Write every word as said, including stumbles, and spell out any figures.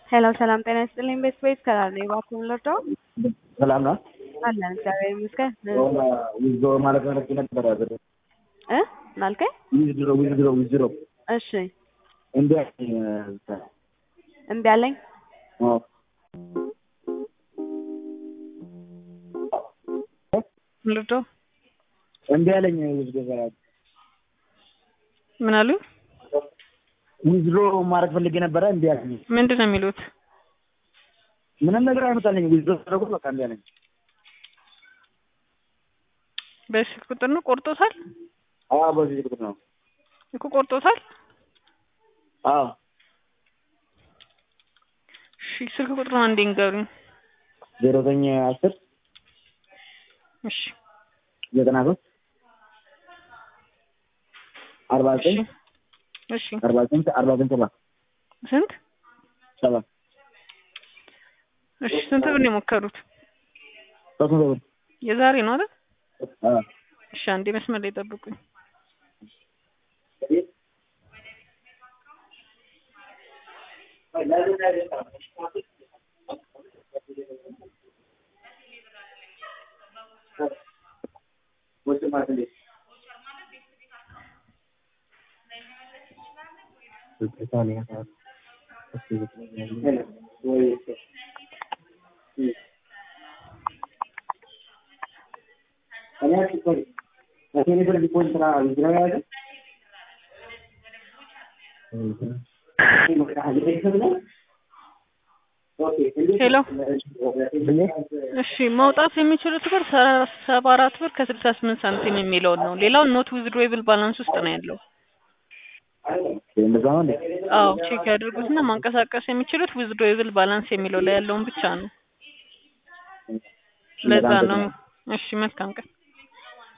ሄሎ ሰላም ጤና ይስጥልኝ። ቤት ቤት ከላል ነው እባክዎን ልርዳው? ሰላም ነው አለን እግዚአብሔር ይመስገን። ዊዝዶ ማለት ማለት ነበር አይደል? እ ማልከኝ ዊዝዶ ዊዝዶ ዊዝዶ እሺ እንዴ እምቢ አለኝ። አዎ ልርዳው? እምቢ አለኝ። ዊዝዶ ጋር ምን አሉ? ዊዝዶ ማድረግ ፈልጌ ነበር እምቢ አለኝ። ምንድነው የሚሉት? ምንም ነገር አይመጣልኝ። ዊዝዶ ተደረጉ በቃ እምቢ አለኝ። በስልክ ቁጥር ነው ቆርጦታል? አዎ በዚህ ቁጥር ነው እኮ ቆርጦታል። አዎ እሺ ስልክ ቁጥሩን አንዴ ንገሩኝ። ዜሮ ዘጠኝ አስር እሺ ዘጠና ሶስት አርባ ዘጠኝ እሺ አርባ ዘጠኝ አርባ ዘጠኝ ሰባ ስንት ሰባ እሺ ስንት ብር ነው የሞከሩት? ሶስት መቶ ብር የዛሬ ነው አይደል? አዎ እሺ አንዴ መስመር ላይ ጠብቁኝ። ሄሎ እሺ መውጣት የሚችሉት ብር ሰባ አራት ብር ከስልሳ ስምንት ሳንቲም የሚለውን ነው። ሌላው ኖት ዊዝድሮዌብል ባላንስ ውስጥ ነው ያለው። አዎ ቼክ ያድርጉትና ማንቀሳቀስ የሚችሉት ዊዝድሮዌብል ባላንስ የሚለው ላይ ያለውን ብቻ ነው። ለዛ ነው። እሺ መልካም ቀን።